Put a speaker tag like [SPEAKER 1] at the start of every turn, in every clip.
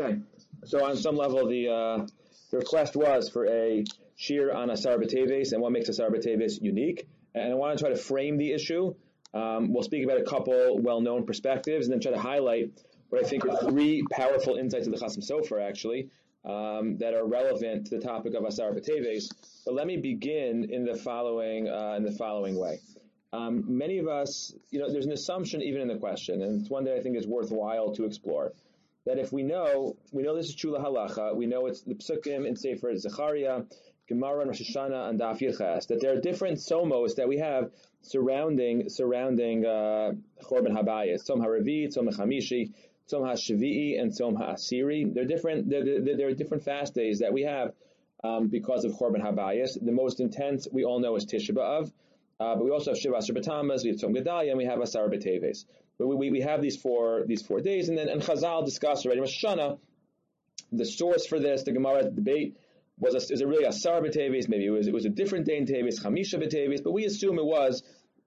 [SPEAKER 1] Okay, so on some level, the request was for a shir on Asar B'Teves and what makes Asar B'Teves unique. And I want to try to frame the issue. We'll speak about a couple well-known perspectives and then try to highlight what I think are three powerful insights of the Chasam Sofer, actually, that are relevant to the topic of Asar B'Teves. But let me begin in the following way. Many of us, there's an assumption even in the question, and it's one that I think is worthwhile to explore. That if we know this is Chula Halacha, we know it's the Psukim in Sefer Zechariah, Gemara, and Rosh Hashanah, and Daf Yirches, that there are different somos that we have surrounding Chorban Habayis, Tzom HaRevi, Tzom HaChamishi, Tzom HaShavi'i, and Tzom HaAsiri. There are different fast days that we have because of Chorban Habayis. The most intense we all know is Tisha B'Av. But we also have Shiva Asar B'Tammuz, we have Tzom Gedalia, and we have Asar B'Teves. But we have these four days, and Chazal discussed already Rosh Hashanah. The source for this, the Gemara debate, is it really Asar B'Teves? Maybe it was a different day in Teves, Chamisha B'Teves, but we assume it was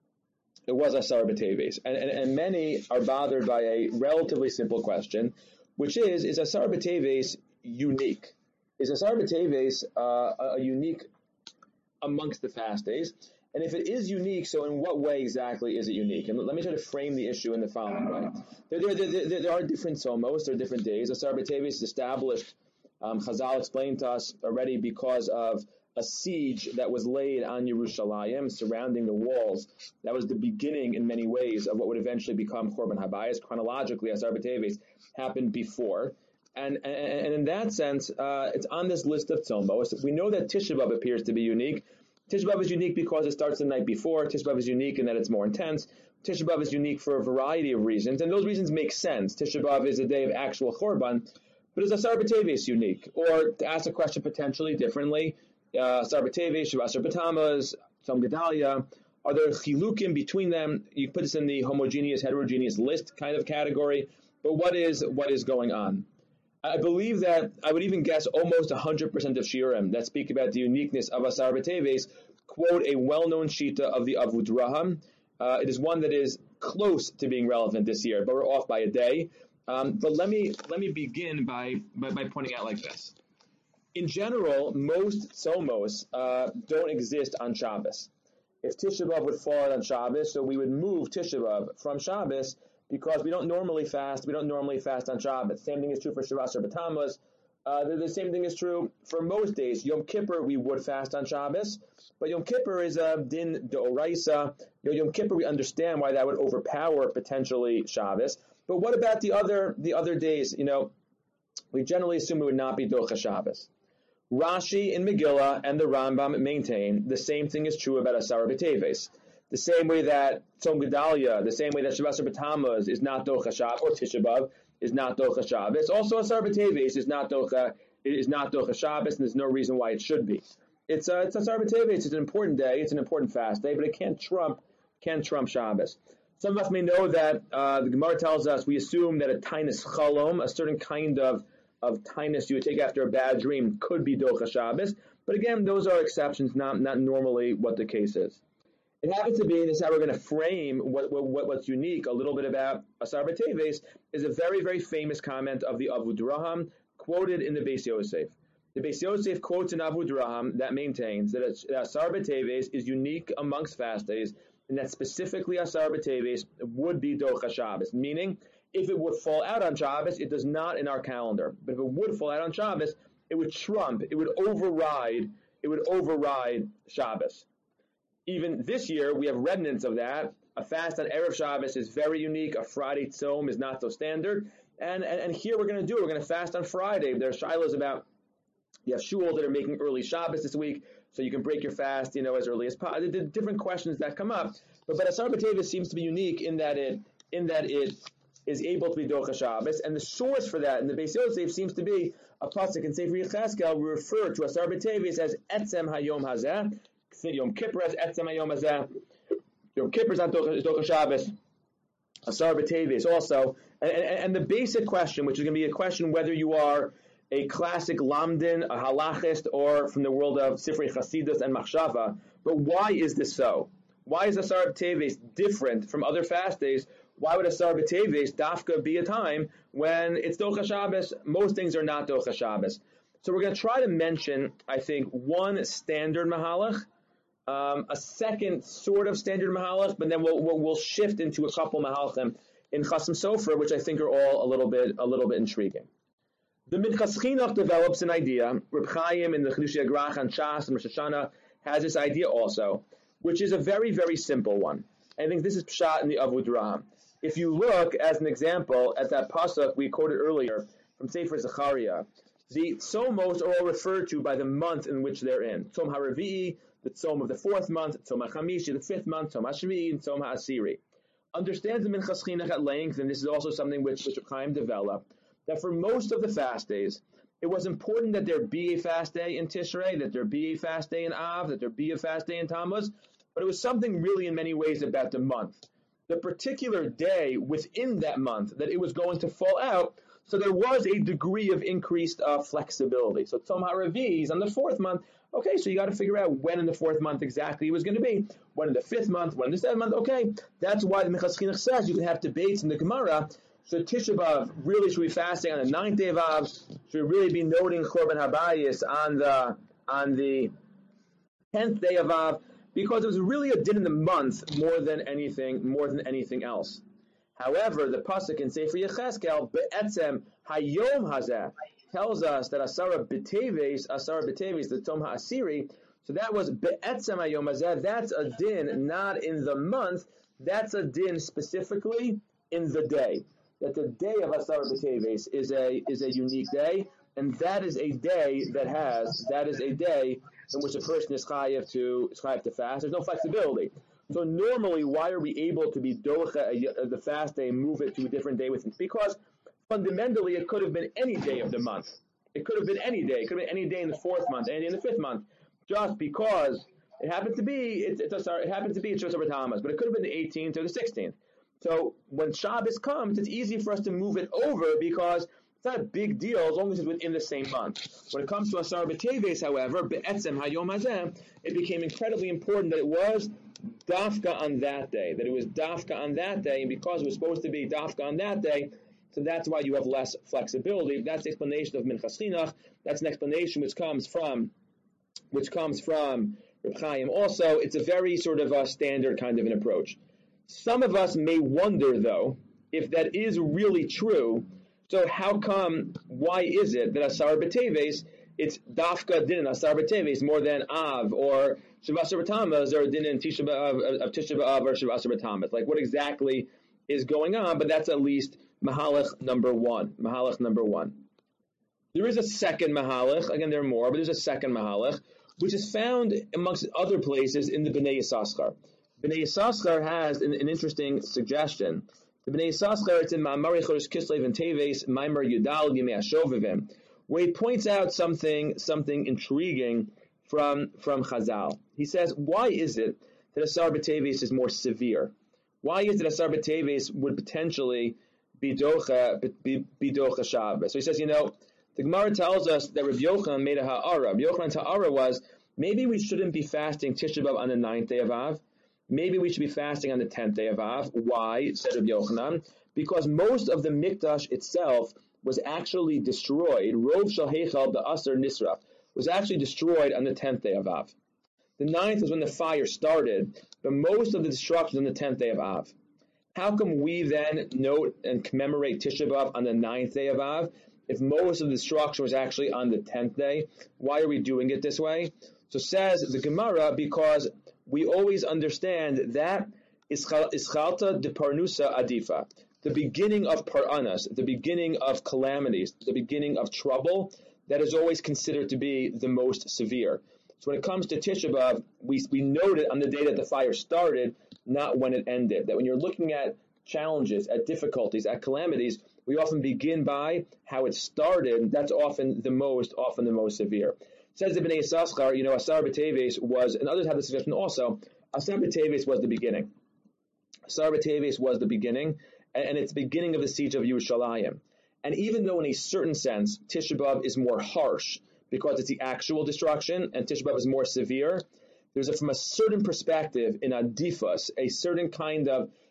[SPEAKER 1] Asar B'Teves. And many are bothered by a relatively simple question, which is Asar B'Teves unique? Is Asar B'Teves a unique amongst the fast days? And if it is unique, so in what way exactly is it unique? And let me try to frame the issue in the following way. There are different somos, there are different days. Asar B'Teves is established, Chazal explained to us already, because of a siege that was laid on Yerushalayim, surrounding the walls. That was the beginning, in many ways, of what would eventually become Chorban Habayis. Chronologically, Asar B'Teves happened before. And in that sense, it's on this list of tzomos. We know that Tisha B'Av appears to be unique. Tisha B'Av is unique because it starts the night before. Tisha B'Av is unique in that it's more intense. Tisha B'Av is unique for a variety of reasons, and those reasons make sense. Tisha B'Av is a day of actual Chorban, but is Asar B'Teves unique? Or, to ask the question potentially differently, Asar B'Teves, Shiva Asar B'Tammuz, Tzom Gedalia, are there chilukim between them? You put this in the homogeneous, heterogeneous list kind of category, but what is going on? I believe that I would even guess almost 100% of shiurim that speak about the uniqueness of Asar B'Teves quote a well-known shita of the Avud Raham. It is one that is close to being relevant this year, but we're off by a day. But let me begin by pointing out like this. In general, most somos don't exist on Shabbos. If Tisha B'Av would fall on Shabbos, so we would move Tisha B'Av from Shabbos, because we don't normally fast on Shabbos. Same thing is true for Shiva Asar B'Tammuz. The same thing is true for most days. Yom Kippur, we would fast on Shabbos, but Yom Kippur is a din d'oraisa. Yom Kippur, we understand why that would overpower potentially Shabbos. But what about the other days? We generally assume it would not be Docha Shabbos. Rashi in Megillah and the Rambam maintain the same thing is true about Asar B'Teves. The same way that Tzom Gedalia, the same way that Shiva Asar B'Tammuz is not Docha Shabbos, or Tisha B'Av is not Docha Shabbos. Also, Asar B'Teves is not Docha Shabbos, and there's no reason why it should be. It's Asar B'Teves. It's an important day. It's an important fast day, but it can't trump Shabbos. Some of us may know that the Gemara tells us we assume that a tainus chalom, a certain kind of tainus you would take after a bad dream, could be Docha Shabbos. But again, those are exceptions, not normally what the case is. It happens to be, and this is how we're going to frame what's unique a little bit about Asar B'Teves, is a very, very famous comment of the Avud Raham, quoted in the Beis Yosef. The Beis Yosef quotes an Avud Raham that maintains that Asar B'Teves is unique amongst fast days, and that specifically Asar B'Teves would be Docha Shabbos, meaning if it would fall out on Shabbos, it does not in our calendar. But if it would fall out on Shabbos, it would override Shabbos. Even this year, we have remnants of that. A fast on Erev Shabbos is very unique. A Friday Tzom is not so standard. And here we're going to fast on Friday. There are shilohs about, you have shuls that are making early Shabbos this week, so you can break your fast, as early as possible. The different questions that come up. But Asar B'Teves seems to be unique in that it is able to be Docha Shabbos. And the source for that in the Beis Yosef seems to be a pasuk in Sefer Yechezkel. We refer to Asar B'Teves as Etzem Hayom Hazeh. Yom Kippur as Etzem Hayom Hazeh. Yom Kippur is not Docha Shabbos. Asar B'Teves also. And the basic question, which is going to be a question whether you are a classic lamdin, a halachist, or from the world of Sifrei Chasidus and Machshava. But why is this so? Why is Asar B'Teves different from other fast days why would Asar B'Teves dafka be a time when it's Docha Shabbos? Most things are not Docha Shabbos. So we're going to try to mention, I think, one standard mahalach, a second sort of standard mahalach, but then we'll shift into a couple mahalachim in Chasam Sofer, which I think are all a little bit intriguing. The Minchas Chinuch develops an idea. Reb Chaim in the Chidushei Agrach and Shas and Rosh Hashanah has this idea also, which is a very, very simple one. I think this is Pshat in the Avud Ra. If you look, as an example, at that pasuk we quoted earlier from Sefer Zechariah, the tzomos are all referred to by the month in which they're in. Tzom HaRavi'i, the tzom of the 4th month, Tzom HaChamishi, the 5th month, Tzom HaShvi'i, and Tzom HaAsiri. Understand the Minchas Chinuch at length, and this is also something which Chaim developed, that for most of the fast days, it was important that there be a fast day in Tishrei, that there be a fast day in Av, that there be a fast day in Tammuz, but it was something really in many ways about the month. The particular day within that month that it was going to fall out, so there was a degree of increased flexibility. So Tzom HaRavi'i is on the 4th month. Okay, so you got to figure out when in the 4th month exactly it was going to be. When in the 5th month, when in the 7th month. Okay, that's why the Minchas Chinuch says you can have debates in the Gemara. So Tisha B'Av really should be fasting on the 9th day of Av. Should really be noting Chorban Habayis on the 10th day of Av, because it was really a din in the month more than anything else. However, the pasuk in Sefer Yecheskel, Be'etzem Hayom Hazeh, tells us that Asara B'Teves, the Tzom HaAsiri, so that was Be'etzem Hayom Hazeh, that's a din not in the month, that's a din specifically in the day. That the day of Asara B'Teves is a unique day, and that is a day in which a person is chayav to fast. There's no flexibility. So normally, why are we able to be docha the fast day and move it to a different day within? Because fundamentally, it could have been any day of the month. It could have been any day. It could have been any day in the 4th month, any day in the 5th month. Just because it happened to be, it's Shosar B'Tammuz, but it could have been the 18th or the 16th. So when Shabbos comes, it's easy for us to move it over because it's not a big deal as long as it's within the same month. When it comes to Asar B'Teves, however, Be'etzem Hayom Hazeh, it became incredibly important that it was dafka on that day, and because it was supposed to be dafka on that day, so that's why you have less flexibility. That's the explanation of Minchas Chinuch. That's an explanation which comes from Reb Chaim. Also, it's a very sort of a standard kind of an approach. Some of us may wonder, though, if that is really true. So why is it that Asar B'Teves, it's dafka din Asar B'Teves more than Av or Shavasar B'Tammuz or din in Tisha B'Av or Shavasar B'Tammuz? Like, what exactly is going on? But that's at least mahalach number one. There is a second mahalach. Again, there are more, but there's a second mahalach, which is found amongst other places in the Bnei Yissaschar. Bnei Yissaschar has an interesting suggestion. The Bnei Yissaschar, it's in Ma'amari Chodesh Kislev and Teves, Maimar Yudal Yimei Hashovevim, where he points out something intriguing from Chazal. He says, why is it that Asar B'Teves is more severe? Why is it Asar B'Teves would potentially be docha Shabbos? So he says, the Gemara tells us that Rabbi Yochanan made a ha'ara. Rabbi Yochanan's ha'ara was, maybe we shouldn't be fasting Tisha B'Av on the 9th day of Av. Maybe we should be fasting on the 10th day of Av. Why? Said Rabbi Yochanan. Because most of the Mikdash itself was actually destroyed. Rov Shel Heichal B'Asar Nisraf was actually destroyed on the 10th day of Av. The 9th was when the fire started, but most of the destruction was on the 10th day of Av. How come we then note and commemorate Tisha B'Av on the 9th day of Av if most of the destruction was actually on the 10th day? Why are we doing it this way? So says the Gemara, because we always understand that Ischalta de Parnusa Adifa, the beginning of Paranas, the beginning of calamities, the beginning of trouble, that is always considered to be the most severe. So when it comes to Tisha B'Av, we note it on the day that the fire started, not when it ended. That when you're looking at challenges, at difficulties, at calamities, we often begin by how it started. That's often the most severe. Says the Bnei Yissaschar, Asar B'Teves was, and others have this suggestion also, Asar B'Teves was the beginning. Asar B'Teves was the beginning, and it's the beginning of the siege of Yerushalayim. And even though in a certain sense, Tisha B'Av is more harsh, because it's the actual destruction, and Tisha B'Av is more severe, from a certain perspective, in Adifas, a certain kind of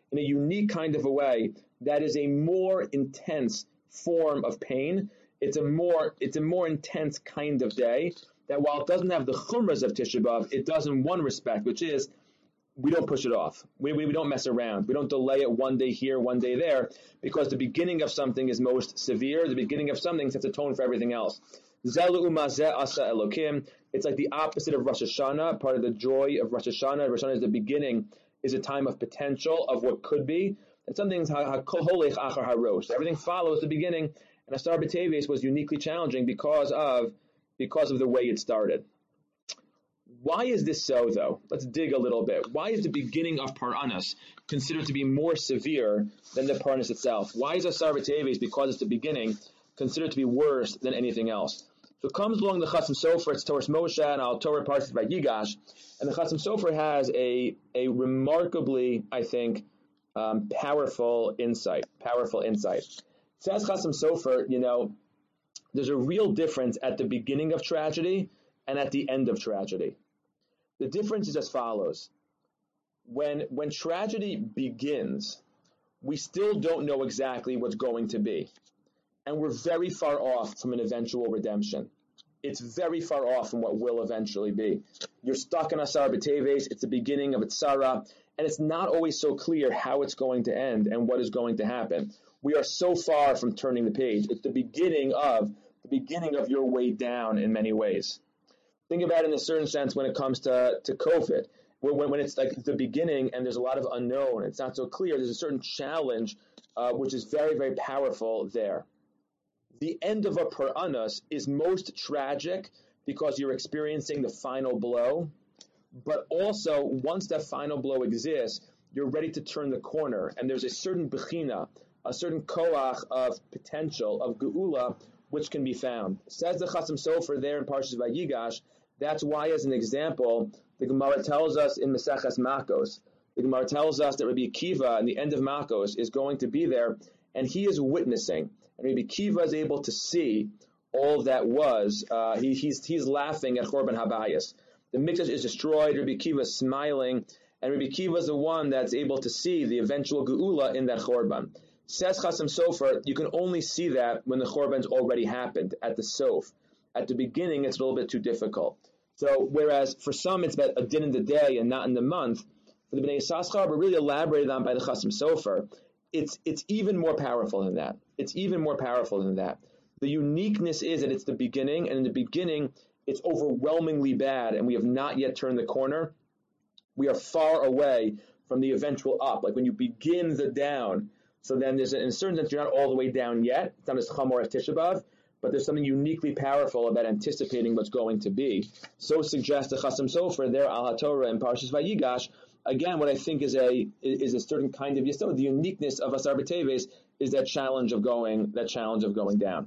[SPEAKER 1] in a unique kind of a way that is a more intense form of pain. It's a more intense kind of day that while it doesn't have the chumras of Tisha B'Av, it does in one respect, which is we don't push it off. We don't mess around. We don't delay it one day here, one day there, because the beginning of something is most severe. The beginning of something sets a tone for everything else. Zelu umazeh asa Elokim. It's like the opposite of Rosh Hashanah. Part of the joy of Rosh Hashanah. Rosh Hashanah is the beginning, is a time of potential of what could be. And something's hakol holech achar harosh. Everything follows the beginning. And Asar B'Teves was uniquely challenging because of the way it started. Why is this so, though? Let's dig a little bit. Why is the beginning of Paranas considered to be more severe than the Paranas itself? Why is Asar B'Teves, because it's the beginning, considered to be worse than anything else? So it comes along the Chasam Sofer, it's Torah Moshe, and Al Torah parts by Yigash, and the Chasam Sofer has a remarkably, I think, powerful insight. It says Chasam Sofer, there's a real difference at the beginning of tragedy and at the end of tragedy. The difference is as follows. When tragedy begins, we still don't know exactly what's going to be. And we're very far off from an eventual redemption. It's very far off from what will eventually be. You're stuck in Asar B'Teves, it's the beginning of Tzara, and it's not always so clear how it's going to end and what is going to happen. We are so far from turning the page. It's the beginning of your way down in many ways. Think about it in a certain sense when it comes to COVID. When it's like the beginning and there's a lot of unknown, it's not so clear, there's a certain challenge which is very, very powerful there. The end of a Paranas is most tragic because you're experiencing the final blow, but also once that final blow exists, you're ready to turn the corner, and there's a certain bechina, a certain koach of potential, of geula, which can be found. Says the Chasam Sofer there in Parshas Vayigash, that's why, as an example, the Gemara tells us in Maseches Makos, the Gemara tells us that Rabbi Akiva, in the end of Makos, is going to be there, and he is witnessing. And Rabbi Akiva is able to see all that was. He's laughing at Chorban Habayis. The Mikdash is destroyed, Rabbi Akiva is smiling, and Rabbi Akiva is the one that's able to see the eventual Geula in that Chorban. Says Chasam Sofer, you can only see that when the Chorban's already happened, at the Sof. At the beginning, it's a little bit too difficult. So, whereas for some it's about a din in the day and not in the month, for the Bnei Yissaschar, but really elaborated on by the Chasam Sofer, it's even more powerful than that. The uniqueness is that it's the beginning, and in the beginning, it's overwhelmingly bad, and we have not yet turned the corner. We are far away from the eventual up. Like when you begin the down, so then in a certain sense, you're not all the way down yet. It's not as chamor as Tisha B'Av, but there's something uniquely powerful about anticipating what's going to be. So suggests the Chasam Sofer there, Al HaTorah and Parshas Vayigash. Again, what I think is a certain kind of yesod. The uniqueness of Asar B'Teves is that challenge of going down.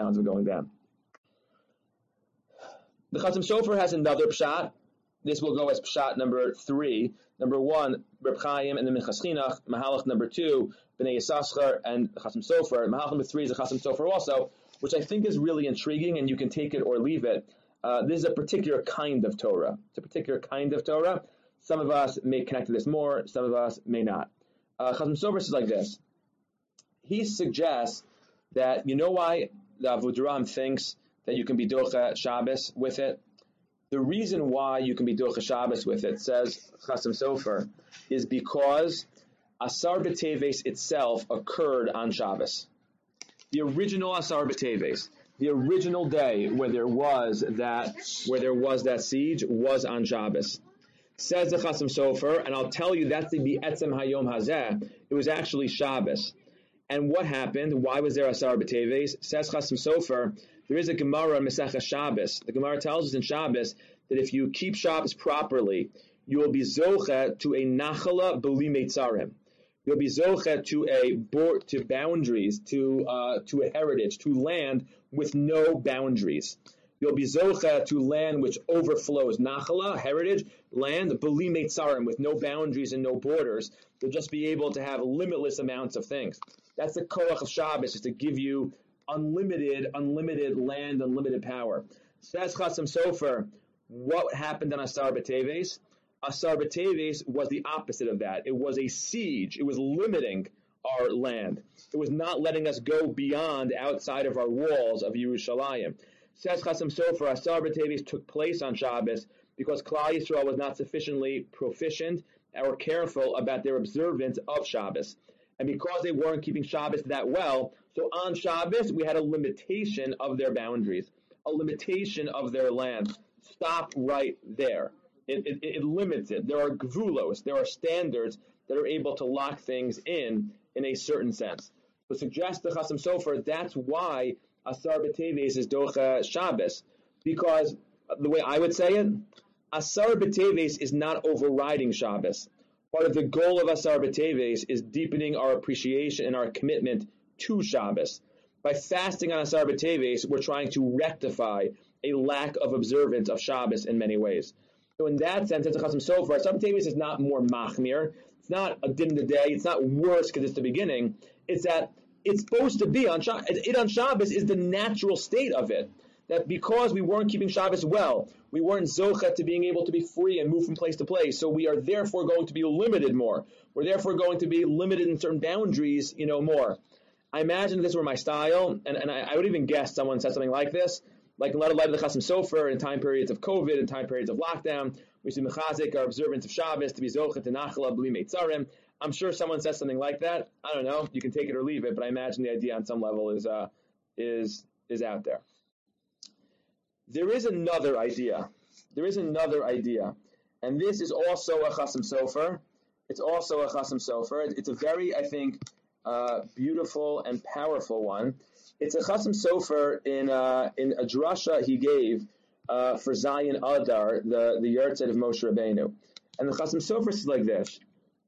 [SPEAKER 1] The Chasam Sofer has another pshat. This will go as pshat number 3. Number 1, Reb Chaim and the Minchas Chinuch. Mahalach number 2, Bnei Yissaschar and the Chasam Sofer. Mahalach number 3 is the Chasam Sofer also, which I think is really intriguing, and you can take it or leave it. This is a particular kind of Torah. Some of us may connect to this more, some of us may not. Chasam Sofer says like this. He suggests that, you know why the Avudraham thinks that you can be Docha Shabbos with it? The reason why you can be Docha Shabbos with it, says Chasam Sofer, is because Asar B'Teves itself occurred on Shabbos. The original Asar B'Teves, the original day where there was that siege, was on Shabbos. Says the Chasam Sofer, and I'll tell you that's the Etzem Hayom Hazeh. It was actually Shabbos. And what happened? Why was there Asar B'Teves? Says Chasam Sofer, there is a Gemara in Masechah Shabbos. The Gemara tells us in Shabbos that if you keep Shabbos properly, you will be zocha to a nachala b'li meitzarim. You'll be zocha to boundaries, to a heritage, to land with no boundaries. You'll be zocha to land which overflows. Nachala, heritage, land, b'li meitzarim, with no boundaries and no borders. You'll just be able to have limitless amounts of things. That's the koach of Shabbos, is to give you unlimited land, unlimited power. Says Chasam Sofer, what happened on Asar B'Teves? Asar B'Teves was the opposite of that. It was a siege. It was limiting our land. It was not letting us go beyond outside of our walls of Yerushalayim. Says Chasam Sofer, Asar B'Teves took place on Shabbos because Klal Yisrael was not sufficiently proficient or careful about their observance of Shabbos. And because they weren't keeping Shabbos that well, so on Shabbos we had a limitation of their boundaries, a limitation of their land. Stop right there. It limits it. There are gvulos, there are standards that are able to lock things in a certain sense. So suggest to Chasam Sofer, that's why Asar B'Teves is Docha Shabbos. Because the way I would say it, Asar B'Teves is not overriding Shabbos. Part of the goal of Asar B'Teves is deepening our appreciation and our commitment to Shabbos. By fasting on Asar B'Teves, we're trying to rectify a lack of observance of Shabbos in many ways. So in that sense, it's a Chasam Sofer. Asar B'Teves is not more machmir. It's not a din of the day. It's not worse because it's the beginning. It's that it's supposed to be on Shabbos. It on Shabbos is the natural state of it. That because we weren't keeping Shabbos well, we weren't zocha to being able to be free and move from place to place. So we are therefore going to be limited more. We're therefore going to be limited in certain boundaries, more. I imagine if this were my style, and I would even guess someone said something like this, like in light of the Chasam Sofer, in time periods of COVID, in time periods of lockdown, we see mechazik, our observance of Shabbos, to be zocha to nachla b'li meitzarim. I'm sure someone says something like that. I don't know. You can take it or leave it, but I imagine the idea on some level is out there. There is another idea. And this is also a Chasam Sofer. It's a very, I think, beautiful and powerful one. It's a Chasam Sofer in a drasha he gave for Zayin Adar, the Yahrzeit of Moshe Rabbeinu. And the Chasam Sofer is like this.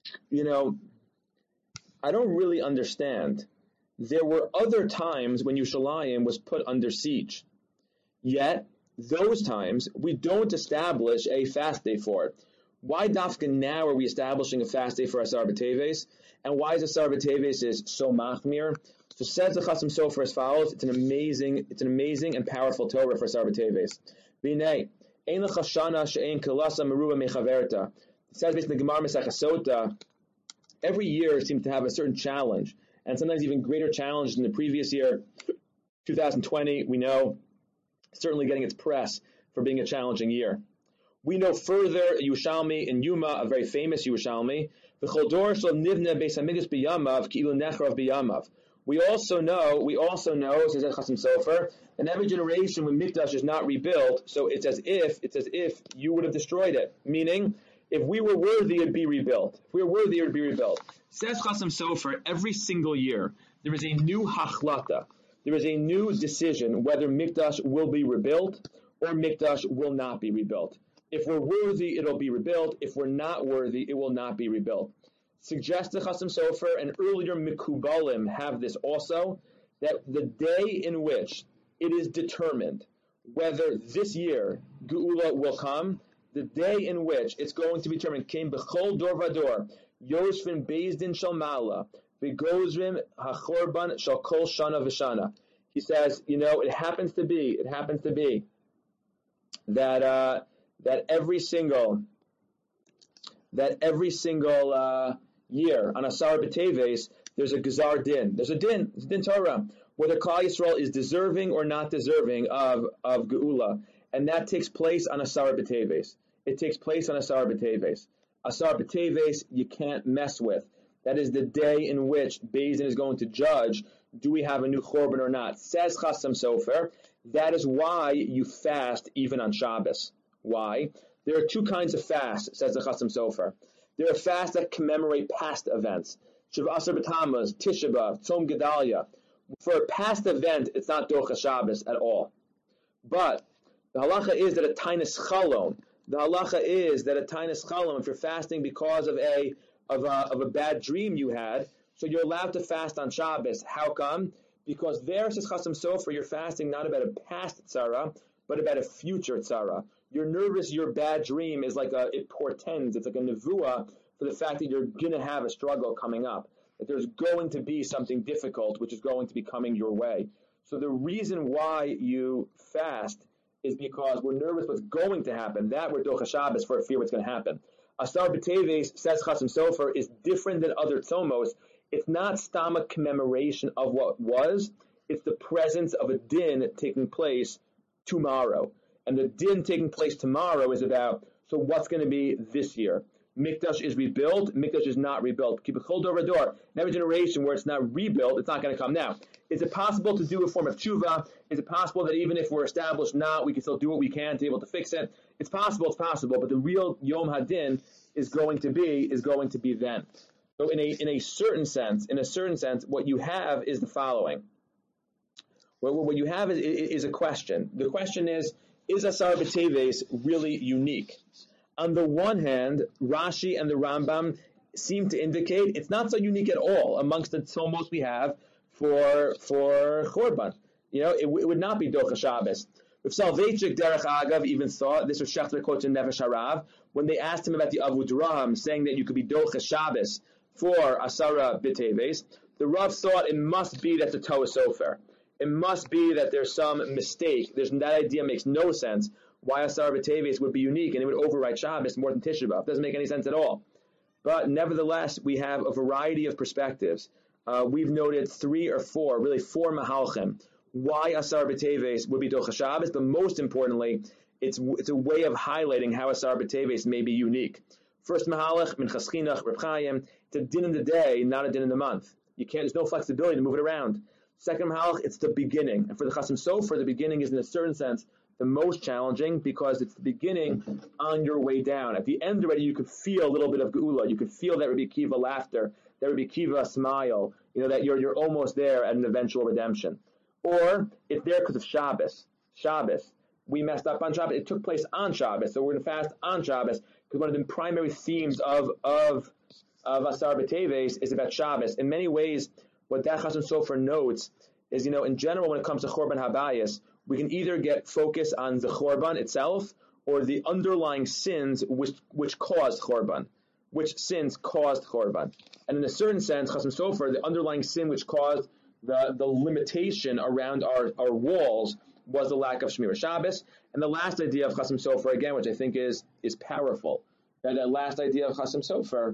[SPEAKER 1] I don't really understand. There were other times when Yerushalayim was put under siege. Yet, those times, we don't establish a fast day for it. Why dafka now are we establishing a fast day for Asar B'Teves? And why is Asar B'Teves is so machmir? So says the Chasam Sofer as follows, it's an amazing and powerful Torah for Asar B'Teves. B'nei, ein lecha shana she'ein kelasa meruba mechaverta. It says based in the Gemara Masechah Sota, every year seems to have a certain challenge, and sometimes even greater challenge than the previous year. 2020, we know, certainly getting its press for being a challenging year. We know further, Yerushalmi in Yuma, a very famous Yerushalmi, we also know, says Chasam Sofer, in every generation when Mikdash is not rebuilt, so it's as if you would have destroyed it. Meaning, if we were worthy, it'd be rebuilt. Says Chasam Sofer, every single year, there is a new hachlata. There is a new decision whether Mikdash will be rebuilt or Mikdash will not be rebuilt. If we're worthy, it'll be rebuilt. If we're not worthy, it will not be rebuilt. Suggests the Chasam Sofer, and earlier Mikubalim have this also, that the day in which it is determined whether this year Geula will come, the day in which it's going to be determined, came b'chol dor vador, Yoshvin Bezdin Shalmala, v'gozrim hachorban shal kol shana v'shana. He says, it happens to be that every single year on Asar B'Teves, there's a Gezar Din. There's a Din Torah, whether Klal Yisrael is deserving or not deserving of Geula. And that takes place on Asar B'Teves. Asar B'Teves, you can't mess with. That is the day in which Beis Din is going to judge, do we have a new Chorban or not? Says Chasam Sofer, that is why you fast even on Shabbos. Why? There are two kinds of fasts, says the Chasam Sofer. There are fasts that commemorate past events. Shiva Asar B'Tammuz, Tisha B'Av, Tzom Gedalia. For a past event, it's not Docha Shabbos at all. But the halacha is that a Tainis Chalom, if you're fasting because of a bad dream you had, so you're allowed to fast on Shabbos. How come? Because there, says Chasam Sofer, you're fasting not about a past tzara, but about a future tzara. You're nervous, your bad dream is it portends, it's like a nevuah for the fact that you're going to have a struggle coming up, that there's going to be something difficult which is going to be coming your way. So the reason why you fast is because we're nervous what's going to happen. That we're Docha Shabbos for fear what's going to happen. Asar B'Teves, says Chasam Sofer, is different than other tzomos. It's not stama commemoration of what was, it's the presence of a din taking place tomorrow. And the din taking place tomorrow is about, so what's going to be this year? Mikdash is rebuilt, Mikdash is not rebuilt. Keep it chol dor v'dor. In every generation where it's not rebuilt, it's not going to come. Now, is it possible to do a form of tshuva? Is it possible that even if we're established now, we can still do what we can to be able to fix it? It's possible, but the real Yom Hadin is going to be then. So in a certain sense, what you have is the following. What you have is a question. The question is Asar B'Teves really unique? On the one hand, Rashi and the Rambam seem to indicate it's not so unique at all amongst the tzomos we have for Chorban. It would not be Docha Shabbos. If Salvechik Derech Agav even thought, this was Shechter quotes in Nefesh Harav, when they asked him about the Avud Raham, saying that you could be Docha Shabbos for Asara B'Teves, the Rav thought it must be that the Torah Sofer. It must be that there's some mistake. That idea makes no sense. Why Asar B'Teves would be unique and it would override Shabbos more than Tisha B'Av. Doesn't make any sense at all. But nevertheless, we have a variety of perspectives. We've noted four Mahalchim. Why Asar B'Teves would be Docha Shabbos, but most importantly, it's a way of highlighting how Asar B'Teves may be unique. First Mahalach, Minchas Chinuch, Reb Chaim, it's a din in the day, not a din in the month. There's no flexibility to move it around. Second Mahalach, it's the beginning. And for the Chasam Sofer, the beginning is in a certain sense the most challenging because it's the beginning on your way down. At the end already, you could feel a little bit of geula. You could feel that Rabbi Kiva laughter, that Rabbi Kiva smile. That you're almost there at an eventual redemption. Or it's there because of Shabbos. We messed up on Shabbos. It took place on Shabbos, so we're going to fast on Shabbos because one of the primary themes of Asar B'Teves is about Shabbos. In many ways, what that Chasam Sofer notes is, in general, when it comes to Chorban Habayis, we can either get focus on the Chorban itself or the underlying sins which caused Chorban. Which sins caused Chorban. And in a certain sense, Chasam Sofer, the underlying sin which caused the limitation around our walls was the lack of Shmira Shabbos. And the last idea of Chasam Sofer, again, which I think is powerful, that last idea of Chasam Sofer,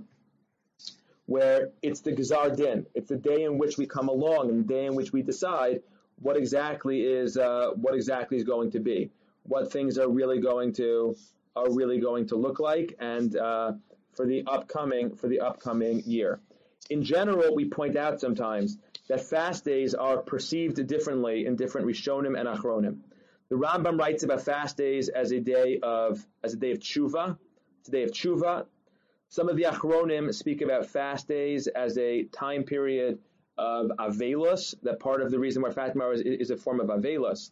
[SPEAKER 1] where it's the Gzar Din, it's the day in which we come along and the day in which we decide what exactly is going to be, what things are really going to look like, and for the upcoming year. In general, we point out sometimes that fast days are perceived differently in different Rishonim and Achronim. The Rambam writes about fast days as a day of tshuva. It's a day of tshuva. Some of the Achronim speak about fast days as a time period of Avelos, that part of the reason why fasting is a form of Avelos.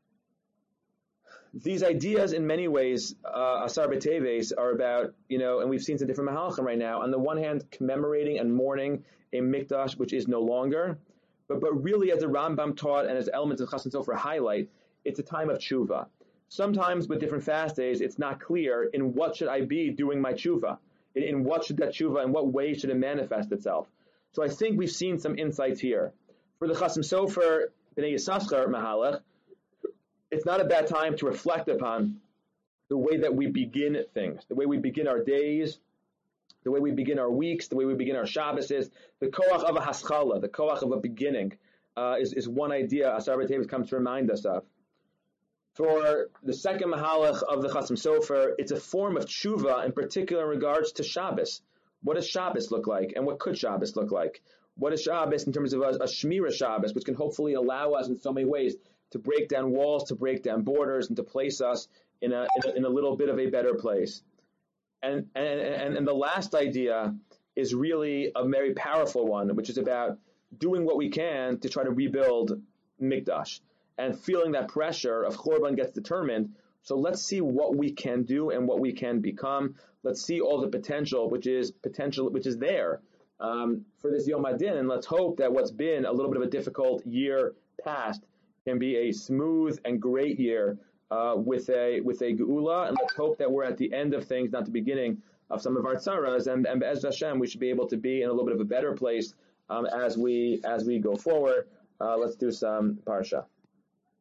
[SPEAKER 1] These ideas, in many ways, Asar B'Teves, are about, and we've seen some different Mahalchim right now. On the one hand, commemorating and mourning a Mikdash which is no longer, but really, as the Rambam taught and as elements of Chasam Sofer highlight, it's a time of tshuva. Sometimes with different fast days, it's not clear in what should I be doing my tshuva. In what should that tshuva, in what way should it manifest itself? So I think we've seen some insights here. For the Chasam Sofer, B'nai Yisachar Mahalach, it's not a bad time to reflect upon the way that we begin things, the way we begin our days, the way we begin our weeks, the way we begin our Shabbos is. The koach of a haschala, the koach of a beginning, is one idea Asar B'Teves comes to remind us of. For the second mahalach of the Chasam Sofer, it's a form of tshuva, in particular in regards to Shabbos. What does Shabbos look like, and what could Shabbos look like? What is Shabbos in terms of a Shmira Shabbos, which can hopefully allow us in so many ways to break down walls, to break down borders, and to place us in a little bit of a better place. And the last idea is really a very powerful one, which is about doing what we can to try to rebuild Mikdash, and feeling that pressure of Chorban gets determined. So let's see what we can do and what we can become. Let's see all the potential which is there for this Yom Hadin, and let's hope that what's been a little bit of a difficult year past can be a smooth and great year with a geula, and let's hope that we're at the end of things, not the beginning of some of our tzaras, and Be'ez Hashem, we should be able to be in a little bit of a better place as we go forward. Let's do some parsha.